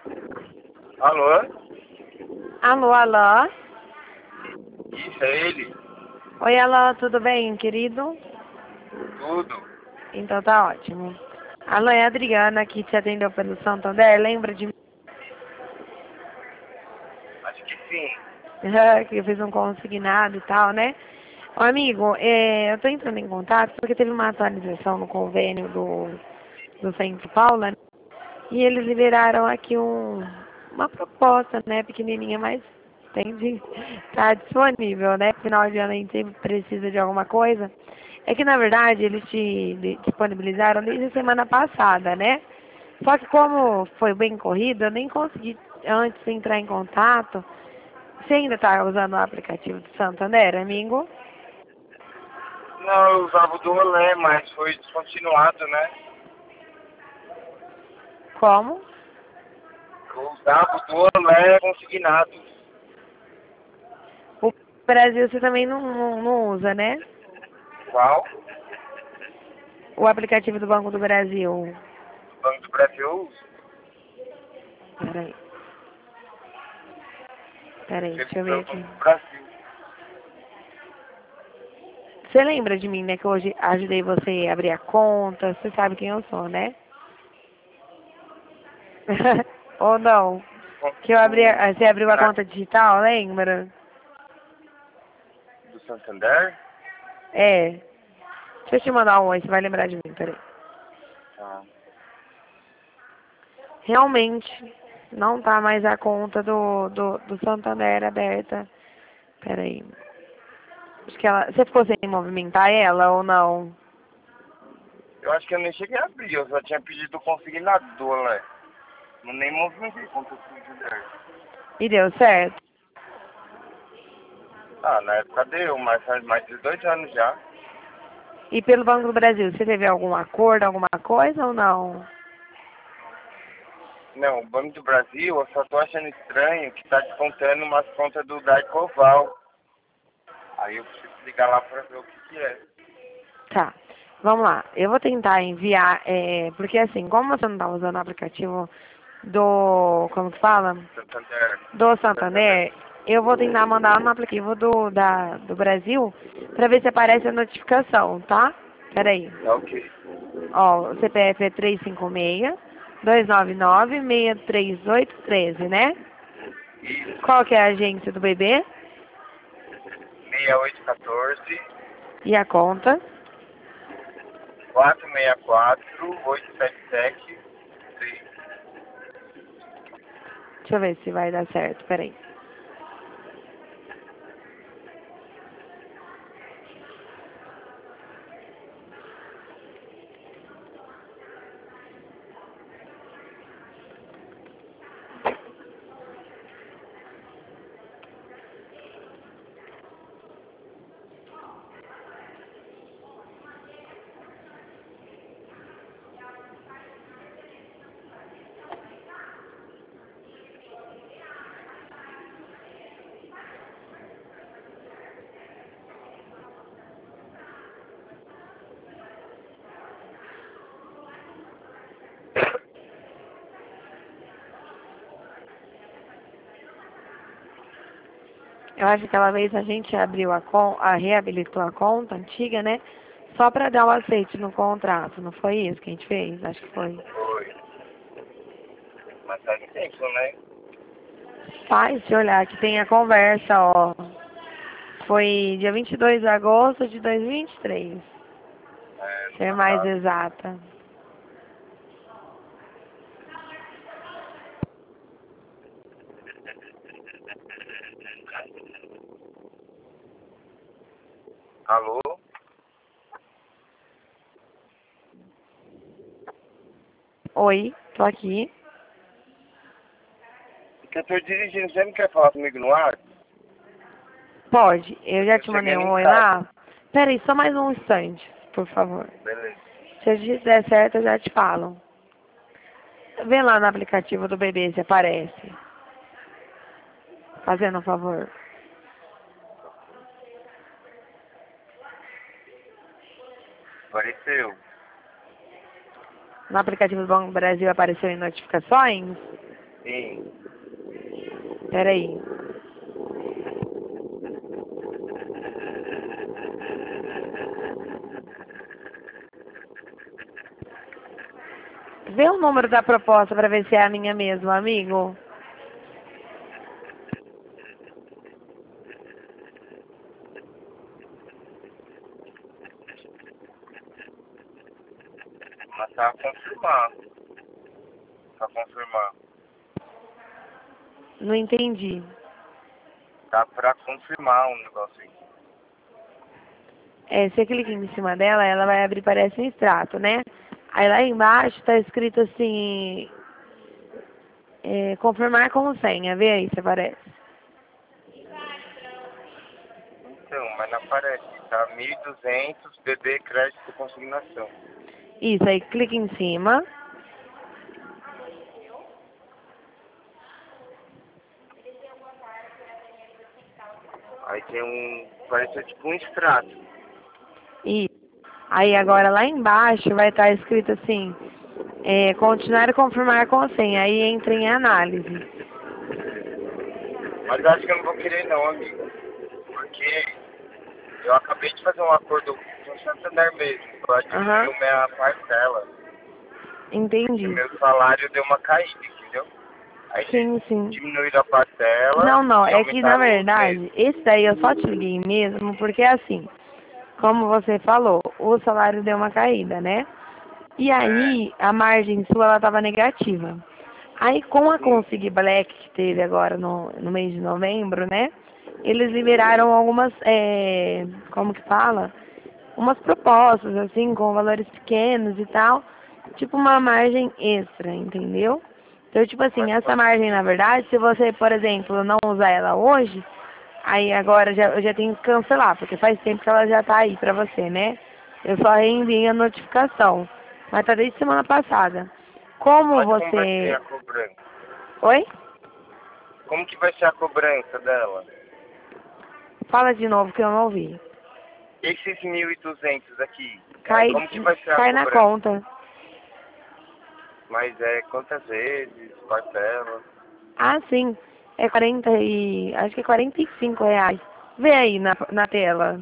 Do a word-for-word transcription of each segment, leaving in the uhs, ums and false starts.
Alô? Alô, alô? Isso, é ele? Oi, alô, tudo bem, querido? Tudo. Então tá ótimo. Alô, é a Adriana que te atendeu pelo Santander, lembra de mim? Acho que sim. Que eu fiz um consignado e tal, né? Ô, amigo, é, eu tô entrando em contato porque teve uma atualização no convênio do, do Centro Paula, né? E eles liberaram aqui um, uma proposta, né, pequenininha, mas tem de tá disponível, né? Final de ano a gente sempre precisa de alguma coisa. É que, na verdade, eles te de- disponibilizaram desde a semana passada, né? Só que como foi bem corrido, eu nem consegui antes entrar em contato. Você ainda está usando o aplicativo do Santander, amigo? Não, eu usava o do rolê, mas foi descontinuado, né? Como? Eu usava o do rolê consignado. O Brasil você também não, não, não usa, né? Qual? O aplicativo do Banco do Brasil. O Banco do Brasil eu uso. Peraí, peraí, Chego deixa eu ver pelo Banco aqui. do Brasil. Você lembra de mim, né? Que hoje ajudei você a abrir a conta. Você sabe quem eu sou, né? Ou não? Que eu abri, Do, a- você abriu a na- conta digital, lembra? do Santander? É. Deixa eu te mandar um oi, você vai lembrar de mim, peraí. Tá. Realmente, não tá mais a conta do, do, do Santander aberta. Peraí. Acho que ela. Você ficou sem movimentar ela ou não? Eu acho que eu nem cheguei a abrir, eu só tinha pedido o consignado do rolê. Não nem movimentei contra o Santander. E deu certo? Ah, na época deu, mas faz mais de dois anos já. E pelo Banco do Brasil, você teve algum acordo, alguma coisa ou não? Não, o Banco do Brasil, eu só tô achando estranho que tá descontando umas contas do Daicoval. Aí eu preciso ligar lá pra ver o que que é. Tá. Vamos lá. Eu vou tentar enviar, é, porque assim, como você não tá usando o aplicativo do, como que fala? Santander. Do Santander. Santander, eu vou tentar mandar no aplicativo do, da, do Brasil pra ver se aparece a notificação, tá? Peraí. Tá ok. Ó, o C P F é três cinco seis, dois nove nove, seis três oito um três, né? Isso. Qual que é a agência do bebê? seis oito um quatro, E a conta? quatro seis quatro, oito sete sete, três. Deixa eu ver se vai dar certo, peraí. Eu acho que aquela vez a gente abriu a conta, a reabilitou a conta antiga, né? Só pra dar o aceite no contrato, não foi isso que a gente fez? Acho que foi. Foi. Mas faz tempo, né? Faz de olhar que tem a conversa, ó. Foi dia vinte e dois de agosto de dois mil e vinte e três. É, ano Ser mais passado. exata. Alô? Oi, tô aqui. Que eu tô dirigindo, você não quer falar comigo no ar? Pode, eu já Eu te mandei chegando um em oi casa. lá. Pera aí, só mais um instante, por favor. Beleza. Se a gente der certo, eu já te falo. Vê lá no aplicativo do bebê se aparece. Fazendo um favor. Apareceu. No aplicativo do Banco do Brasil apareceu em notificações. Sim. Peraí. Vê o número da proposta pra ver se é a minha mesmo, amigo. Mas tá a confirmar. Tá a confirmar. Não entendi. Tá pra confirmar um negócio aí. É, você clica em cima dela, ela vai abrir, parece um extrato, né? Aí lá embaixo tá escrito assim, é, confirmar com senha. Vê aí se aparece. Então, mas não aparece. Tá mil e duzentos B B crédito consignação. Isso, aí clica em cima. Aí tem um... Parece tipo um extrato. E aí agora lá embaixo vai estar escrito assim, é, continuar e confirmar com senha. Aí entra em análise. Mas acho que eu não vou querer não, amigo. Porque eu acabei de fazer um acordo com o Santander mesmo. Pra Aham, diminuir minha parcela. E entendi. meu salário deu uma caída, entendeu? Aí eles Sim, sim. diminuíram a parcela Não, não, e é que na aumentaram os meses. verdade, esse daí eu só te liguei mesmo porque assim, como você falou, o salário deu uma caída, né? E É, aí a margem sua ela estava negativa. Aí com a sim. Consig Black que teve agora no, no mês de novembro, né? Eles liberaram algumas, é, como que fala? Umas propostas, assim, com valores pequenos e tal, tipo uma margem extra, entendeu? Então, tipo assim, Mas essa quando... margem, na verdade, se você, por exemplo, não usar ela hoje, aí agora já, eu já tenho que cancelar, porque faz tempo que ela já tá aí pra você, né? Eu só reenvio a notificação, mas tá desde semana passada. Como Mas como vai ser você... a cobrança? Oi? Como que vai ser a cobrança dela? Fala de novo que eu não ouvi. Esses mil e duzentos aqui, aí Cai, como que vai ser a cai na cobrança? conta. Mas é quantas vezes, parcela? Ah, sim. É quarenta e... Acho que é quarenta e cinco reais. Vê aí na, na tela.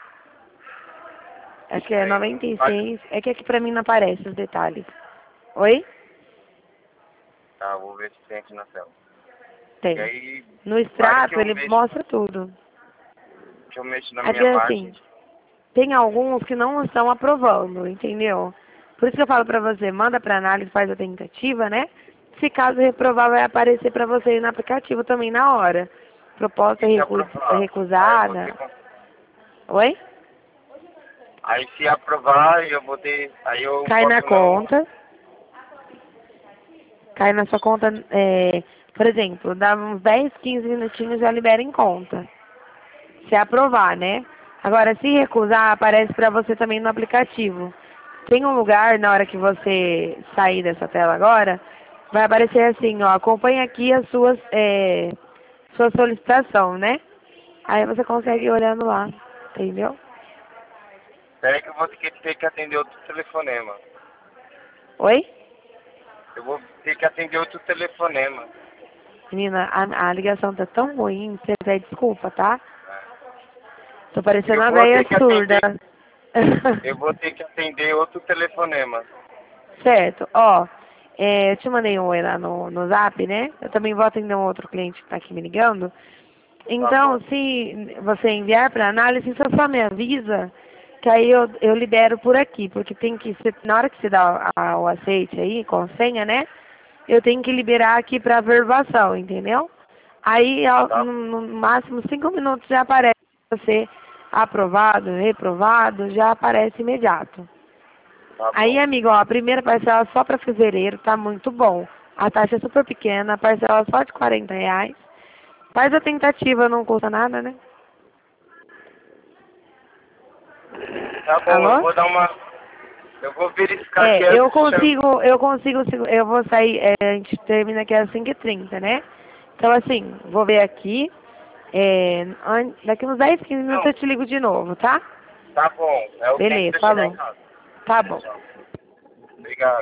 Acho que é Tem. noventa e Ah, seis. É que aqui pra mim não aparece os detalhes. Oi? tá, vou ver se tem aqui na tela. E Tem. aí, No para que extrato eu ele mexo, mostra tudo. que eu mexo na É que minha assim, margem. tem alguns que não estão aprovando, entendeu? Por isso que eu falo pra você, manda pra análise, faz a tentativa, né? Se caso reprovar, vai aparecer pra você aí no aplicativo também na hora. Proposta E se recu- aprovar? Aí eu vou ter recusada. con- Oi? Aí se aprovar, eu vou ter. Aí eu Cai na posso não. conta. Cai na sua conta, é, por exemplo, dá uns dez, quinze minutinhos já libera em conta. Se aprovar, né? Agora, se recusar, aparece para você também no aplicativo. Tem um lugar, na hora que você sair dessa tela agora, vai aparecer assim, ó, acompanha aqui as suas, é, sua solicitação, né? Aí você consegue ir olhando lá, entendeu? Peraí que eu vou ter que, ter que atender outro telefonema. Oi? Eu vou ter que atender outro telefonema. Menina, a, a ligação tá tão ruim, você pede desculpa, tá? É. Tô parecendo Eu uma vou velha ter que surda. atender. Eu vou ter que atender outro telefonema. Certo, ó, é, eu te mandei um oi lá no, no zap, né? Eu também vou atender um outro cliente que tá aqui me ligando. Tá Então, bom. se você enviar para análise, você só me avisa, que aí eu, eu libero por aqui, porque tem que ser, na hora que você dá a- o aceite aí, com senha, né? Eu tenho que liberar aqui para averbação, entendeu? Aí, ao- Tá, no, no máximo, cinco minutos já aparece você aprovado, reprovado, já aparece imediato. tá Aí, bom. amigo, ó, a primeira parcela só para fevereiro tá muito bom. A taxa é super pequena, a parcela só de quarenta reais. Faz a tentativa, não custa nada, né? Tá bom, eu Alô? vou dar uma. Eu vou verificar aqui É, as eu chances. consigo, eu consigo, eu vou sair, é, a gente termina aqui às cinco e trinta, né? Então, assim, vou ver aqui, é, an- daqui uns dez, quinze minutos Não, eu te ligo de novo, tá? tá bom. É o tempo Beleza, de eu chegar em falou. casa. Tá bom. Tchau.